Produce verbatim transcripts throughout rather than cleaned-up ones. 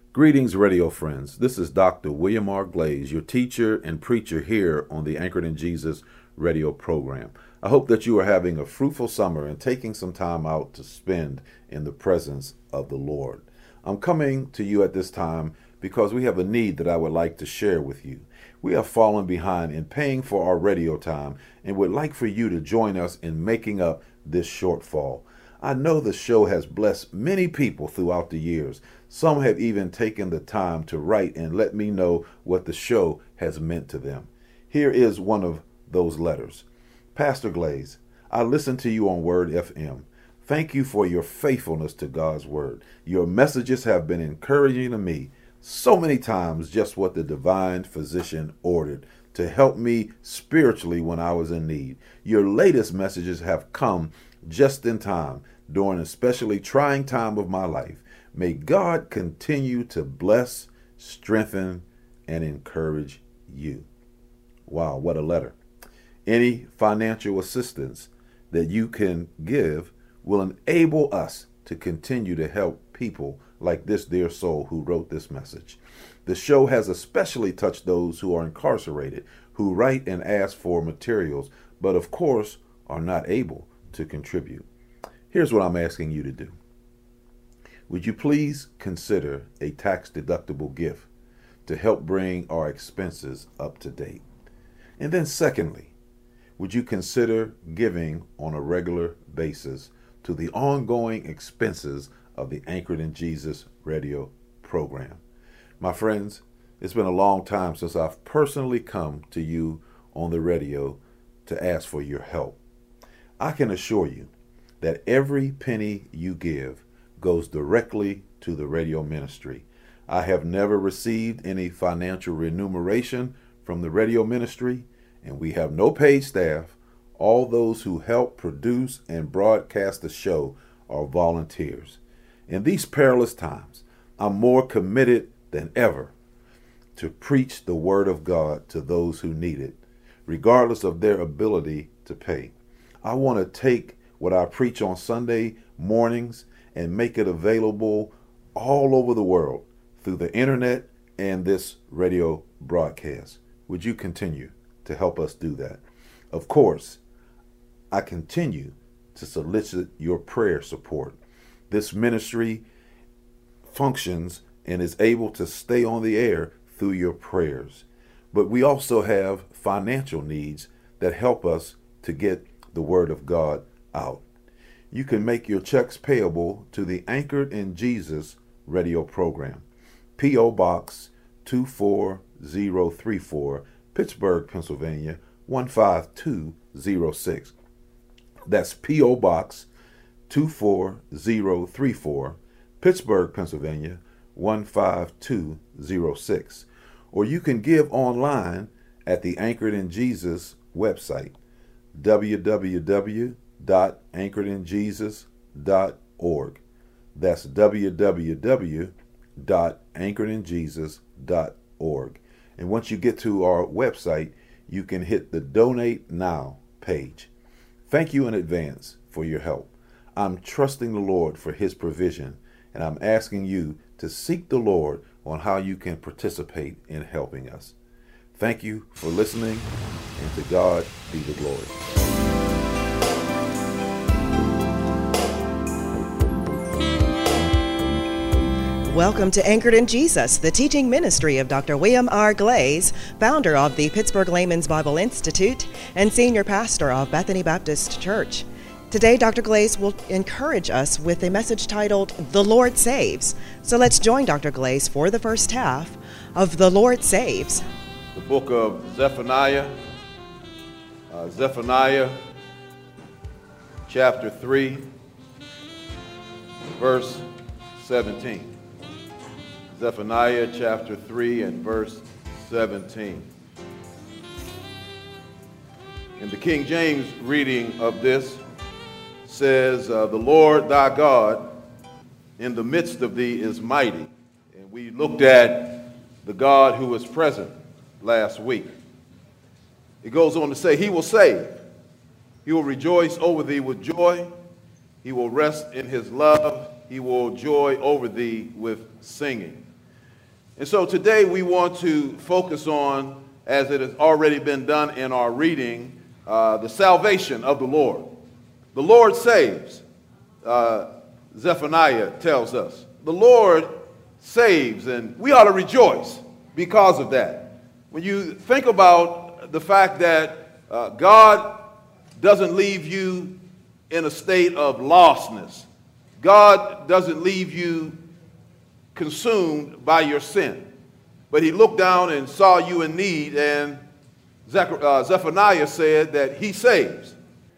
Greetings, radio friends. This is Doctor William R. Glaze, your teacher and preacher here on the Anchored in Jesus radio program. I hope that you are having a fruitful summer and taking some time out to spend in the presence of the Lord. I'm coming to you at this time because we have a need that I would like to share with you. We have fallen behind in paying for our radio time and would like for you to join us in making up this shortfall. I know the show has blessed many people throughout the years. Some have even taken the time to write and let me know what the show has meant to them. Here is one of those letters. Pastor Glaze, I listen to you on Word F M. Thank you for your faithfulness to God's Word. Your messages have been encouraging to me so many times, just what the divine physician ordered to help me spiritually when I was in need. Your latest messages have come just in time during an especially trying time of my life. May God continue to bless, strengthen, and encourage you. Wow, what a letter. Any financial assistance that you can give will enable us to continue to help people like this dear soul who wrote this message. The show has especially touched those who are incarcerated, who write and ask for materials, but of course are not able to contribute. Here's what I'm asking you to do. Would you please consider a tax-deductible gift to help bring our expenses up to date? And then secondly, would you consider giving on a regular basis to the ongoing expenses of the Anchored in Jesus radio program? My friends, it's been a long time since I've personally come to you on the radio to ask for your help. I can assure you that every penny you give goes directly to the radio ministry. I have never received any financial remuneration from the radio ministry, and we have no paid staff. All those who help produce and broadcast the show are volunteers. In these perilous times, I'm more committed than ever to preach the word of God to those who need it, regardless of their ability to pay. I want to take what I preach on Sunday mornings and make it available all over the world through the internet and this radio broadcast. Would you continue to help us do that? Of course, I continue to solicit your prayer support. This ministry functions and is able to stay on the air through your prayers. But we also have financial needs that help us to get the word of God out. You can make your checks payable to the Anchored in Jesus radio program. P O. Box two four zero three four, Pittsburgh, Pennsylvania one five two zero six. That's P O. Box two four zero three four, Pittsburgh, Pennsylvania one five two zero six. Or you can give online at the Anchored in Jesus website, w w w dot anchored in jesus dot org. That's w w w dot anchored in jesus dot org. And once you get to our website, you can hit the Donate Now page. Thank you in advance for your help. I'm trusting the Lord for his provision, and I'm asking you to seek the Lord on how you can participate in helping us. Thank you for listening, and to God be the glory. Welcome to Anchored in Jesus, the teaching ministry of Doctor William R. Glaze, founder of the Pittsburgh Layman's Bible Institute and senior pastor of Bethany Baptist Church. Today, Doctor Glaze will encourage us with a message titled, The Lord Saves. So let's join Doctor Glaze for the first half of The Lord Saves. The book of Zephaniah, uh, Zephaniah chapter three, verse seventeen. Zephaniah chapter three and verse seventeen. In the King James reading of this says, uh, the Lord thy God in the midst of thee is mighty. And we looked at the God who is present last week. It goes on to say, he will save. He will rejoice over thee with joy. He will rest in his love. He will joy over thee with singing. And so today we want to focus on, as it has already been done in our reading, uh, the salvation of the Lord. The Lord saves, uh, Zephaniah tells us. The Lord saves, and we ought to rejoice because of that. When you think about the fact that uh, God doesn't leave you in a state of lostness, God doesn't leave you consumed by your sin, but he looked down and saw you in need, and Zephaniah said that he saves.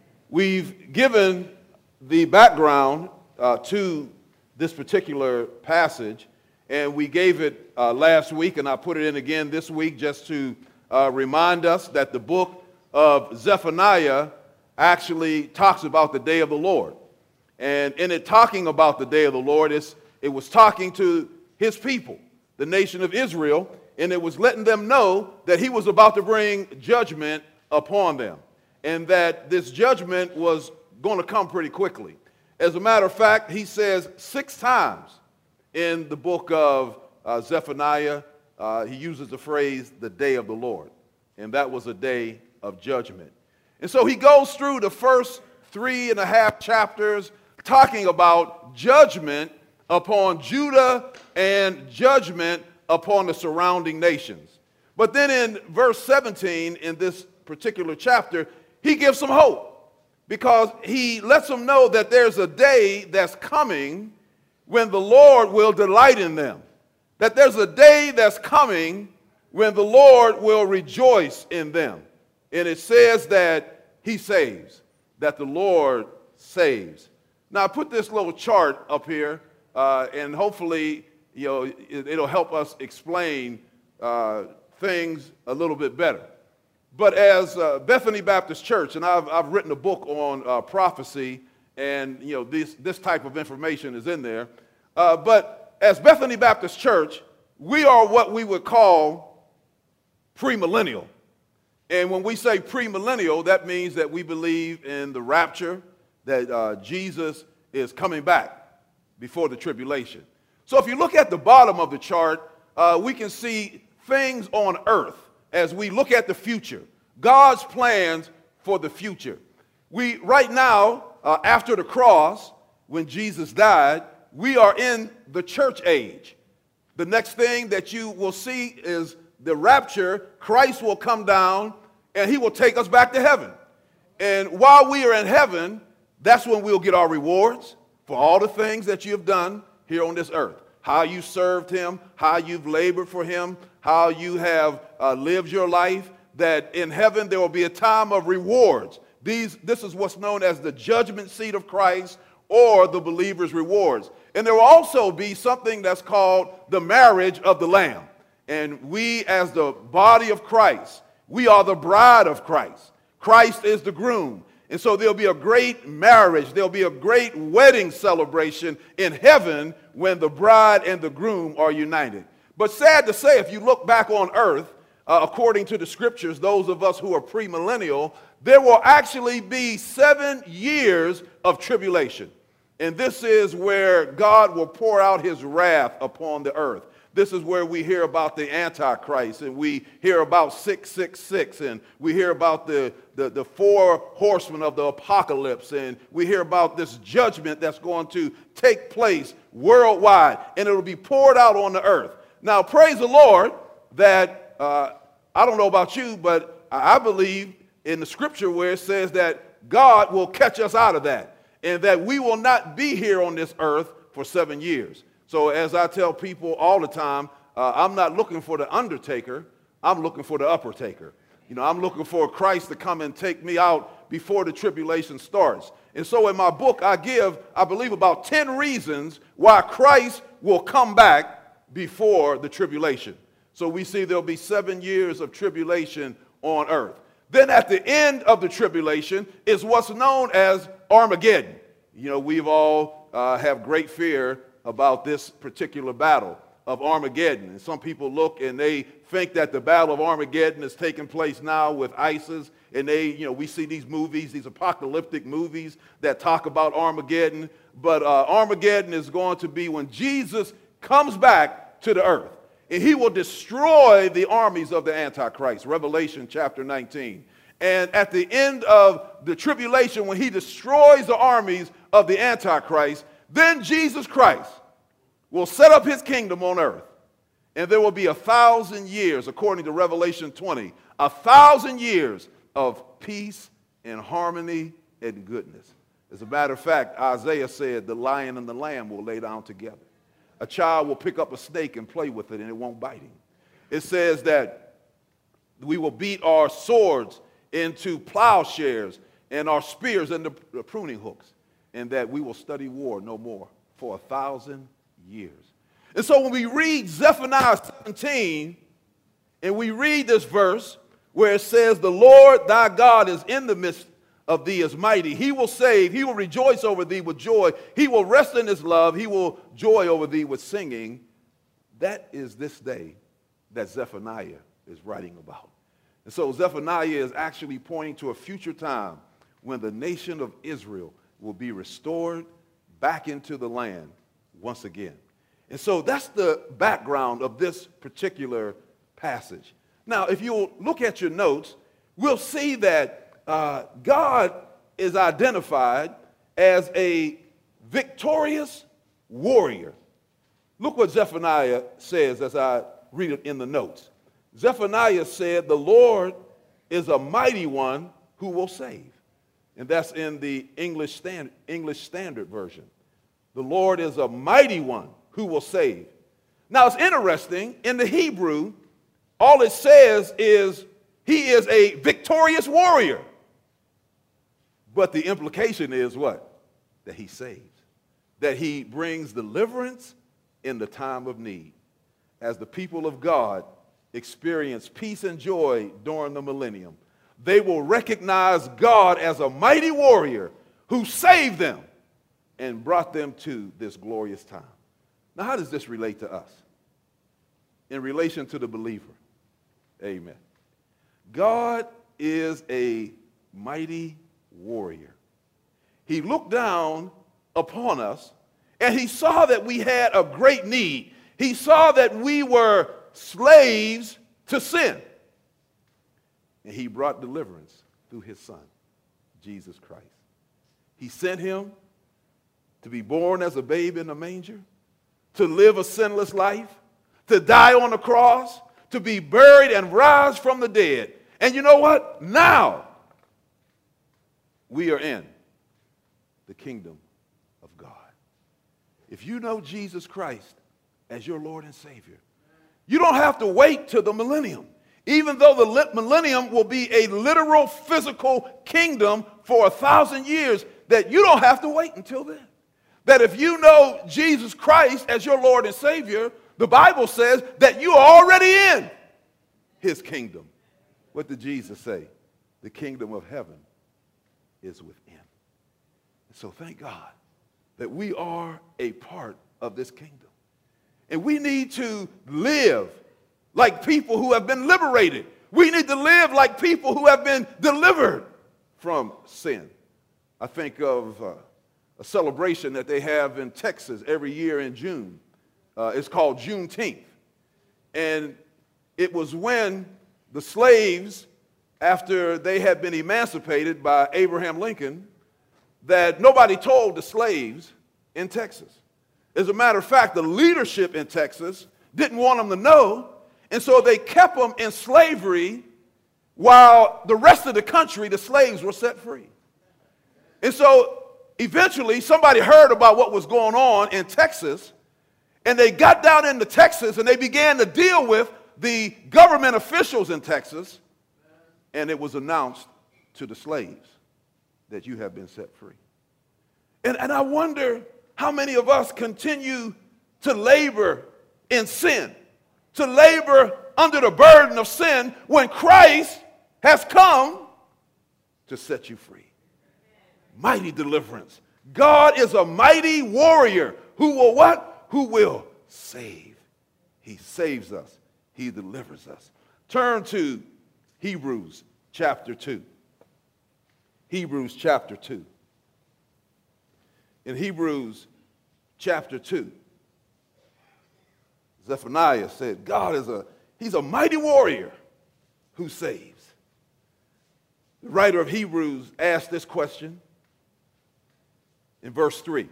We've given the background uh, to this particular passage, and we gave it uh, last week, and I put it in again this week just to uh, remind us that the book of Zephaniah actually talks about the day of the Lord. And in it talking about the day of the Lord, it's, it was talking to his people, the nation of Israel, and it was letting them know that he was about to bring judgment upon them, and that this judgment was going to come pretty quickly. As a matter of fact, he says six times in the book of uh, Zephaniah, uh, he uses the phrase, the day of the Lord, and that was a day of judgment. And so he goes through the first three and a half chapters talking about judgment upon Judah and judgment upon the surrounding nations. But then in verse seventeen in this particular chapter, he gives some hope, because he lets them know that there's a day that's coming when the Lord will delight in them, that there's a day that's coming when the Lord will rejoice in them. And it says that he saves, that the Lord saves. Now, I put this little chart up here, uh, and hopefully, you know, it, it'll help us explain uh, things a little bit better. But as uh, Bethany Baptist Church, and I've, I've written a book on uh, prophecy, and, you know, this, this type of information is in there. Uh, but as Bethany Baptist Church, we are what we would call premillennial. And when we say premillennial, that means that we believe in the rapture, that uh, Jesus is coming back before the tribulation. So if you look at the bottom of the chart, uh, we can see things on earth as we look at the future, God's plans for the future. We, right now, uh, after the cross, when Jesus died, we are in the church age. The next thing that you will see is the rapture. Christ will come down, and he will take us back to heaven. And while we are in heaven, that's when we'll get our rewards for all the things that you have done here on this earth. How you served him, how you've labored for him, how you have uh, lived your life, that in heaven there will be a time of rewards. These, this is what's known as the judgment seat of Christ, or the believer's rewards. And there will also be something that's called the marriage of the Lamb. And we, as the body of Christ, we are the bride of Christ. Christ is the groom. And so there'll be a great marriage, there'll be a great wedding celebration in heaven when the bride and the groom are united. But sad to say, if you look back on earth, uh, according to the scriptures, those of us who are premillennial, there will actually be seven years of tribulation. And this is where God will pour out his wrath upon the earth. This is where we hear about the Antichrist, and we hear about six six six, and we hear about the, the, the four horsemen of the apocalypse, and we hear about this judgment that's going to take place worldwide, and it will be poured out on the earth. Now, praise the Lord that, uh, I don't know about you, but I believe in the scripture where it says that God will catch us out of that, and that we will not be here on this earth for seven years. So as I tell people all the time, uh, I'm not looking for the undertaker, I'm looking for the upper taker. You know, I'm looking for Christ to come and take me out before the tribulation starts. And so in my book, I give, I believe, about ten reasons why Christ will come back before the tribulation. So we see there'll be seven years of tribulation on earth. Then at the end of the tribulation is what's known as Armageddon. You know, we've all uh, have great fear about this particular battle of Armageddon. And some people look and they think that the battle of Armageddon is taking place now with ISIS. And they, you know, we see these movies, these apocalyptic movies that talk about Armageddon. But uh, Armageddon is going to be when Jesus comes back to the earth. and he will destroy the armies of the Antichrist, Revelation chapter nineteen. And at the end of the tribulation, when he destroys the armies of the Antichrist, then Jesus Christ will set up his kingdom on earth. And there will be a thousand years, according to Revelation twenty, a thousand years of peace and harmony and goodness. As a matter of fact, Isaiah said the lion and the lamb will lay down together. A child will pick up a snake and play with it, and it won't bite him. It says that we will beat our swords into plowshares and our spears into pruning hooks, and that we will study war no more for a thousand years. And so when we read Zephaniah seventeen, and we read this verse where it says, the Lord thy God is in the midst of thee is mighty. He will save. He will rejoice over thee with joy. He will rest in his love. He will joy over thee with singing. That is this day that Zephaniah is writing about. And so Zephaniah is actually pointing to a future time when the nation of Israel will be restored back into the land once again. And so that's the background of this particular passage. Now, if you'll look at your notes, we'll see that uh, God is identified as a victorious warrior. Look what Zephaniah says as I read it in the notes. Zephaniah said, the Lord is a mighty one who will save. And that's in the English Standard, English Standard Version. The Lord is a mighty one who will save. Now, it's interesting, in the Hebrew, all it says is he is a victorious warrior. But the implication is what? That he saves. That he brings deliverance in the time of need. As the people of God experience peace and joy during the millennium, they will recognize God as a mighty warrior who saved them and brought them to this glorious time. Now, how does this relate to us? In relation to the believer. Amen. God is a mighty warrior. He looked down upon us and he saw that we had a great need. He saw that we were slaves to sin. And he brought deliverance through his son, Jesus Christ. He sent him to be born as a babe in a manger, to live a sinless life, to die on the cross, to be buried and rise from the dead. And you know what? Now we are in the kingdom of God. If you know Jesus Christ as your Lord and Savior, you don't have to wait till the millennium. Even though the millennium will be a literal physical kingdom for a thousand years, that you don't have to wait until then. That if you know Jesus Christ as your Lord and Savior, the Bible says that you are already in his kingdom. What did Jesus say? The kingdom of heaven is within. So thank God that we are a part of this kingdom. And we need to live like people who have been liberated. We need to live like people who have been delivered from sin. I think of uh, a celebration that they have in Texas every year in June. Uh, it's called Juneteenth. And it was when the slaves, after they had been emancipated by Abraham Lincoln, that nobody told the slaves in Texas. As a matter of fact, the leadership in Texas didn't want them to know, and so they kept them in slavery while the rest of the country, the slaves, were set free. And so eventually somebody heard about what was going on in Texas, and they got down into Texas and they began to deal with the government officials in Texas, and it was announced to the slaves that you have been set free. And, and I wonder how many of us continue to labor in sin, to labor under the burden of sin when Christ has come to set you free. Mighty deliverance. God is a mighty warrior who will what? Who will save. He saves us. He delivers us. Turn to Hebrews chapter two. Hebrews chapter two. In Hebrews chapter two, Zephaniah said, God is a, he's a mighty warrior who saves. The writer of Hebrews asked this question in verse three.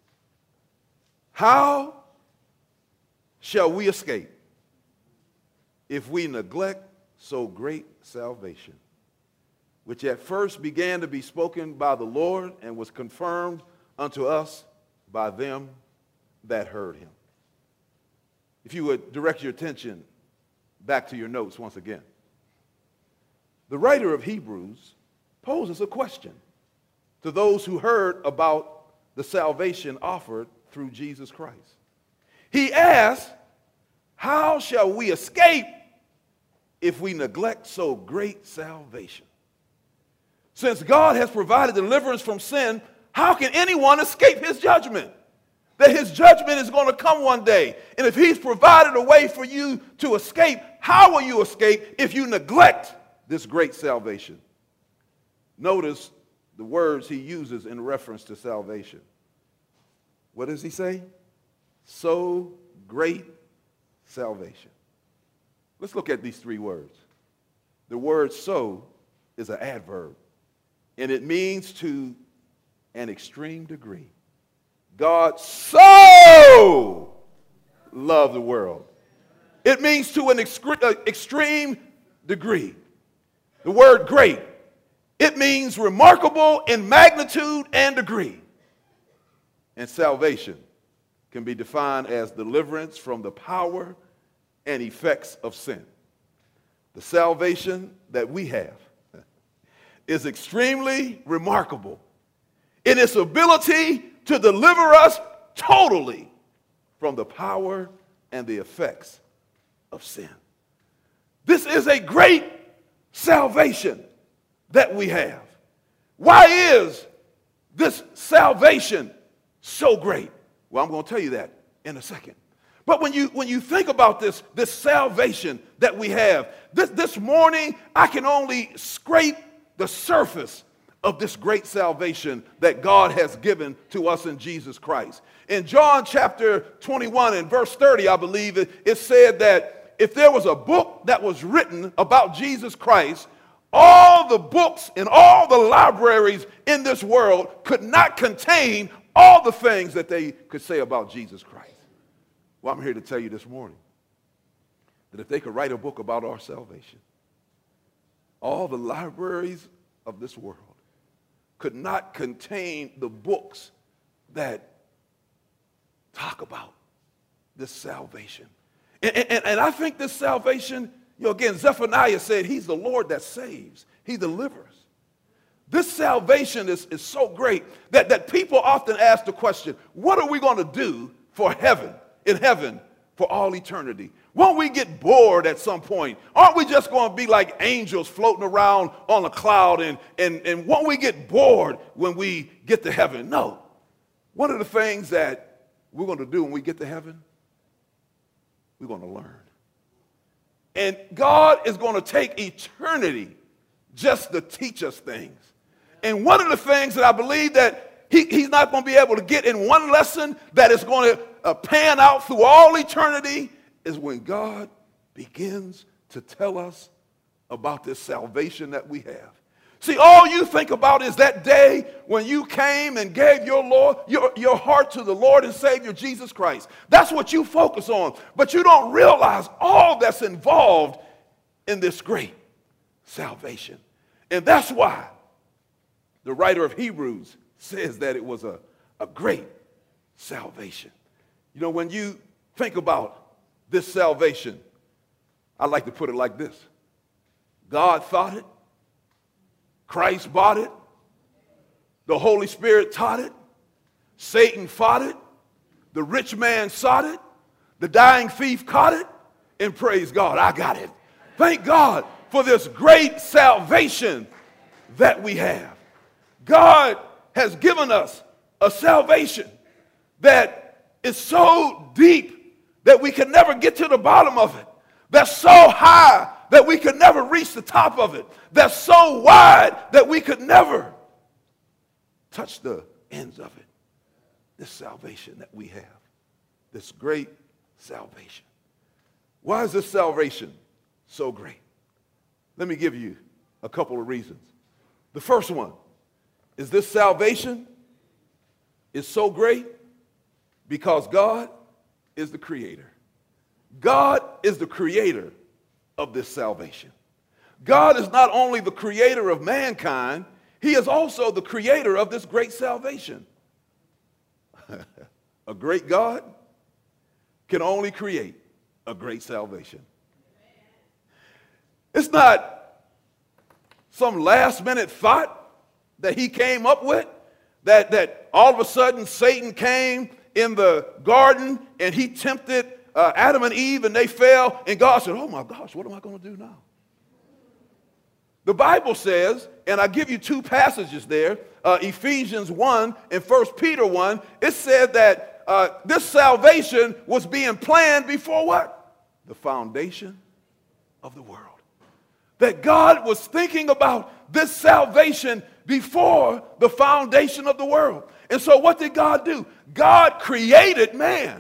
How shall we escape if we neglect so great salvation, which at first began to be spoken by the Lord and was confirmed unto us by them that heard him? If you would direct your attention back to your notes once again. The writer of Hebrews poses a question to those who heard about the salvation offered through Jesus Christ. He asks, how shall we escape if we neglect so great salvation? Since God has provided deliverance from sin, how can anyone escape his judgment? That his judgment is going to come one day. And if he's provided a way for you to escape, how will you escape if you neglect this great salvation? Notice the words he uses in reference to salvation. What does he say? So great salvation. Let's look at these three words. The word so is an adverb, and it means to an extreme degree. God so loved the world. It means to an extreme degree. The word great, it means remarkable in magnitude and degree. And salvation can be defined as deliverance from the power and effects of sin. The salvation that we have is extremely remarkable in its ability to deliver us totally from the power and the effects of sin. This is a great salvation that we have. Why is this salvation so great? Well, I'm going to tell you that in a second. But when you when you think about this, this salvation that we have, this, this morning, I can only scrape the surface of this great salvation that God has given to us in Jesus Christ. In John chapter twenty-one and verse thirty, I believe it, it said that if there was a book that was written about Jesus Christ, all the books in all the libraries in this world could not contain all the things that they could say about Jesus Christ. Well, I'm here to tell you this morning that if they could write a book about our salvation, all the libraries of this world could not contain the books that talk about this salvation. And, and, and I think this salvation, you know, again, Zephaniah said he's the Lord that saves. He delivers. This salvation is, is so great that, that people often ask the question, what are we going to do for heaven, in heaven, for all eternity? Won't we get bored at some point? Aren't we just going to be like angels floating around on a cloud, and, and, and won't we get bored when we get to heaven? No. One of the things that we're going to do when we get to heaven, we're going to learn. And God is going to take eternity just to teach us things. And one of the things that I believe that he, he's not going to be able to get in one lesson that is going to uh, pan out through all eternity is when God begins to tell us about this salvation that we have. See, all you think about is that day when you came and gave your Lord, your, your heart to the Lord and Savior Jesus Christ. That's what you focus on. But you don't realize all that's involved in this great salvation. And that's why the writer of Hebrews says that it was a, a great salvation. You know, when you think about this salvation, I like to put it like this. God thought it. Christ bought it. The Holy Spirit taught it. Satan fought it. The rich man sought it. The dying thief caught it. And praise God, I got it. Thank God for this great salvation that we have. God has given us a salvation that is so deep that we can never get to the bottom of it. That's so high that we could never reach the top of it. That's so wide that we could never touch the ends of it. This salvation that we have, this great salvation. Why is this salvation so great? Let me give you a couple of reasons. The first one is this salvation is so great because God is the creator. God is the creator of this salvation. God is not only the creator of mankind, he is also the creator of this great salvation. A great God can only create a great salvation. It's not some last minute thought that he came up with, that, that all of a sudden Satan came in the garden and he tempted uh, Adam and Eve and they fell, and God said, oh my gosh, what am I going to do now? The Bible says, and I give you two passages there, uh, Ephesians one and First Peter one, it said that uh, this salvation was being planned before what? The foundation of the world. That God was thinking about this salvation before the foundation of the world. And so what did God do? God created man.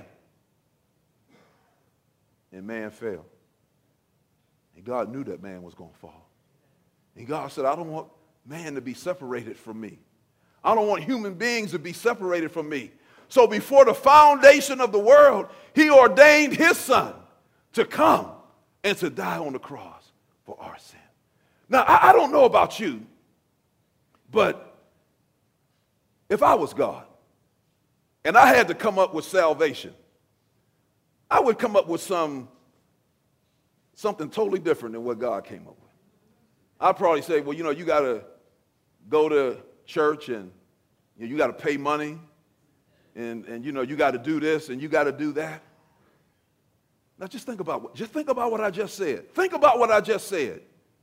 And man fell. And God knew that man was going to fall. And God said, I don't want man to be separated from me. I don't want human beings to be separated from me. So before the foundation of the world, he ordained his son to come and to die on the cross for our sin. Now, I, I don't know about you, but if I was God and I had to come up with salvation, I would come up with some something totally different than what God came up with. I'd probably say, well, you know, you got to go to church and you, know, you got to pay money and, and, you know, you got to do this and you got to do that. Now, just think about what, just think about what I just said. Think about what I just said.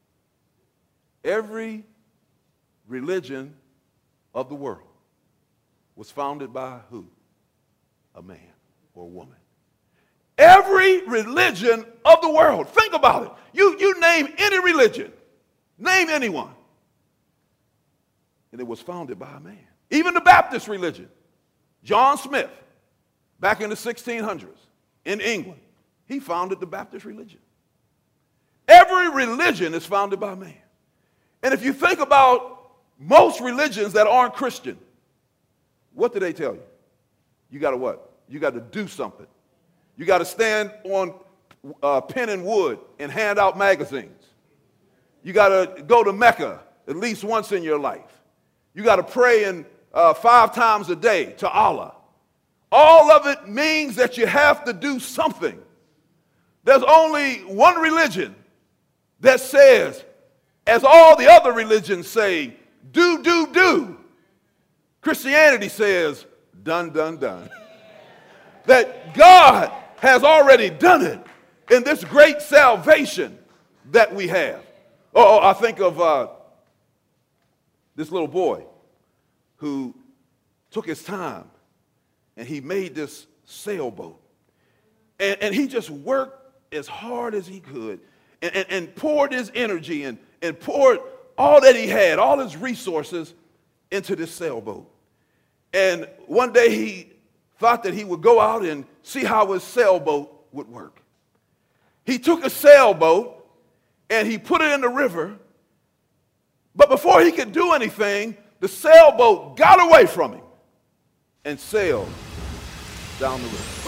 Every religion of the world was founded by who? A man or a woman. Every religion of the world. Think about it. You, you name any religion. Name anyone. And it was founded by a man. Even the Baptist religion. John Smith, back in the sixteen hundreds in England, he founded the Baptist religion. Every religion is founded by man. And if you think about most religions that aren't Christian, what do they tell you? You got to what? You got to do something. You got to stand on uh, pen and wood and hand out magazines. You got to go to Mecca at least once in your life. You got to pray in, uh, five times a day to Allah. All of it means that you have to do something. There's only one religion that says, as all the other religions say, do, do, do. Christianity says, done, done, done. That God has already done it in this great salvation that we have. Oh, I think of uh, this little boy who took his time and he made this sailboat. And, and he just worked as hard as he could and, and, and poured his energy and, and poured all that he had, all his resources into this sailboat. And one day he thought that he would go out and see how his sailboat would work. He took a sailboat and he put it in the river, but before he could do anything, the sailboat got away from him and sailed down the river.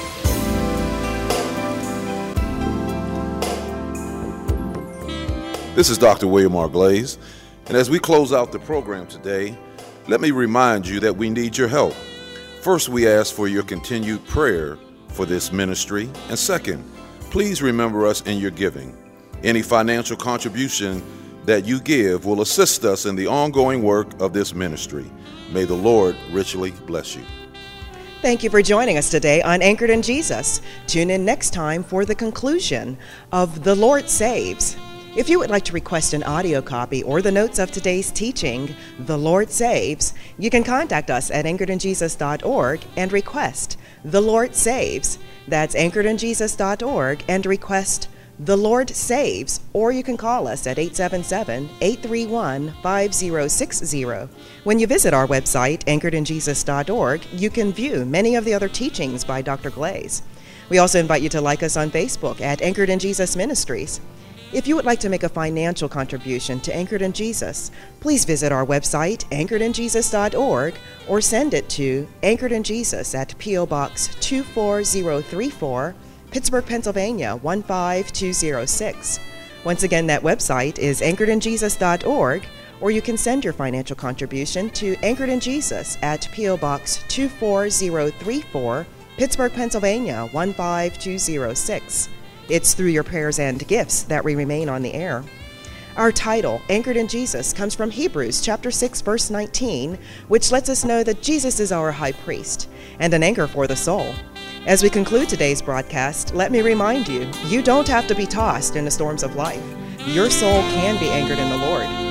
This is Doctor William R. Glaze, and as we close out the program today, let me remind you that we need your help. First, we ask for your continued prayer for this ministry, and second, please remember us in your giving. Any financial contribution that you give will assist us in the ongoing work of this ministry. May the Lord richly bless you. Thank you for joining us today on Anchored in Jesus. Tune in next time for the conclusion of The Lord Saves. If you would like to request an audio copy or the notes of today's teaching, The Lord Saves, you can contact us at anchored in jesus dot org and request The Lord Saves. That's anchored in jesus dot org and request The Lord Saves, or you can call us at eight seven seven, eight three one, five zero six zero. When you visit our website, anchored in jesus dot org, you can view many of the other teachings by Doctor Glaze. We also invite you to like us on Facebook at Anchored in Jesus Ministries. If you would like to make a financial contribution to Anchored in Jesus, please visit our website, anchored in jesus dot org, or send it to Anchored in Jesus at P O Box two four zero three four, Pittsburgh, Pennsylvania one five two zero six. Once again, that website is anchored in jesus dot org, or you can send your financial contribution to Anchored in Jesus at P O Box two four zero three four, Pittsburgh, Pennsylvania one five two zero six. It's through your prayers and gifts that we remain on the air. Our title, Anchored in Jesus, comes from Hebrews chapter six, verse nineteen, which lets us know that Jesus is our high priest and an anchor for the soul. As we conclude today's broadcast, let me remind you, you don't have to be tossed in the storms of life. Your soul can be anchored in the Lord.